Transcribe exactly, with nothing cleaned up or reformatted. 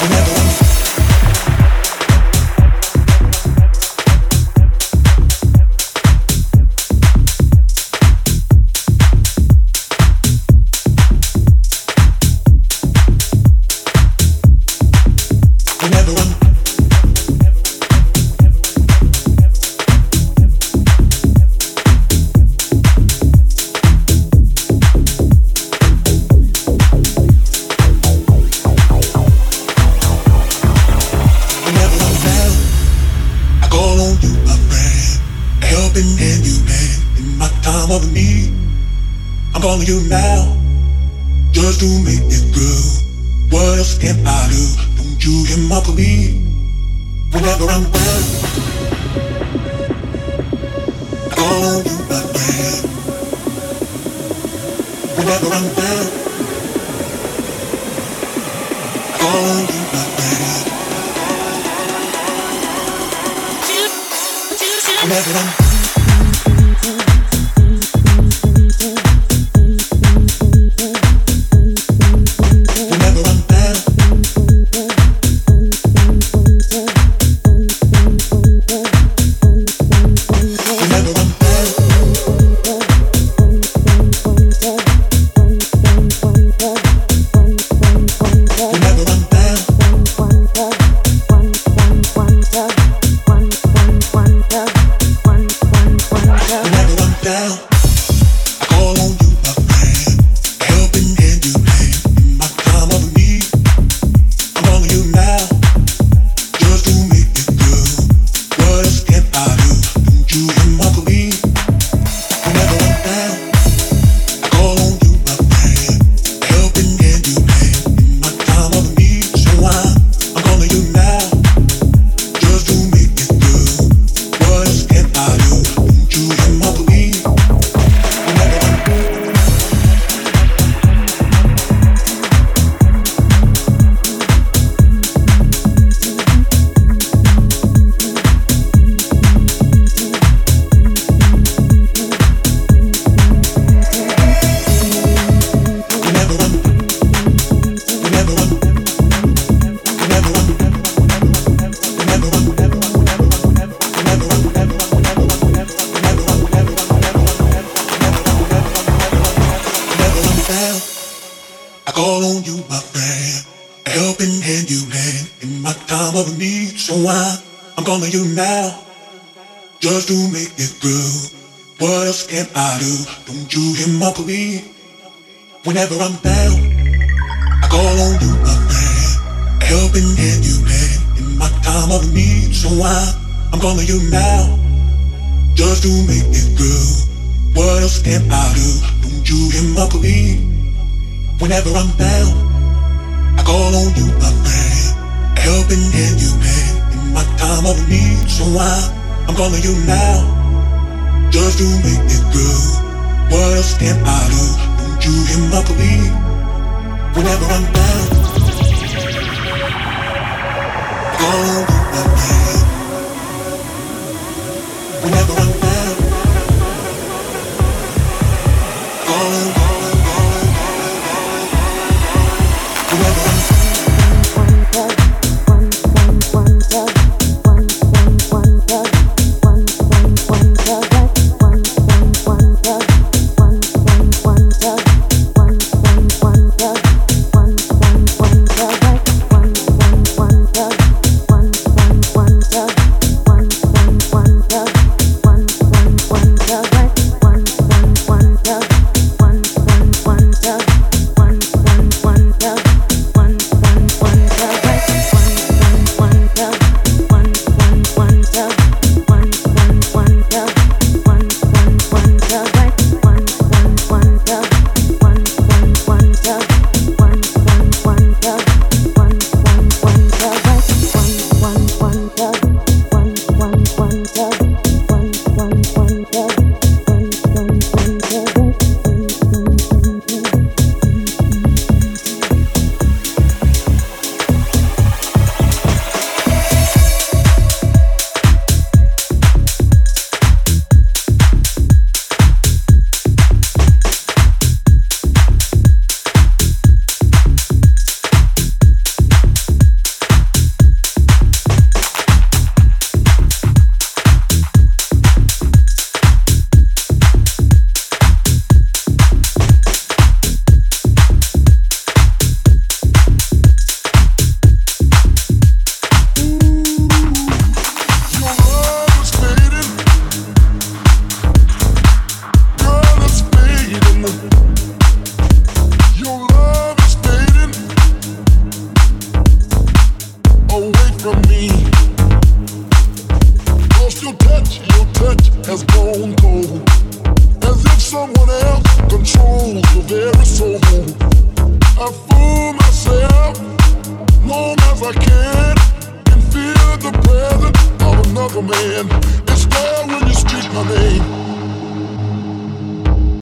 Whenever I'm down, I call on you, my friend. A helping hand you lend in my time of need. So I, I'm calling you now, just to make it through. What else can I do? Don't you hear my plea? Whenever I'm down, I call on you, my friend. A helping hand you lend in my time of need. So I, I'm calling you now, just to make it through. What else can I do? You hear my plea whenever I'm down.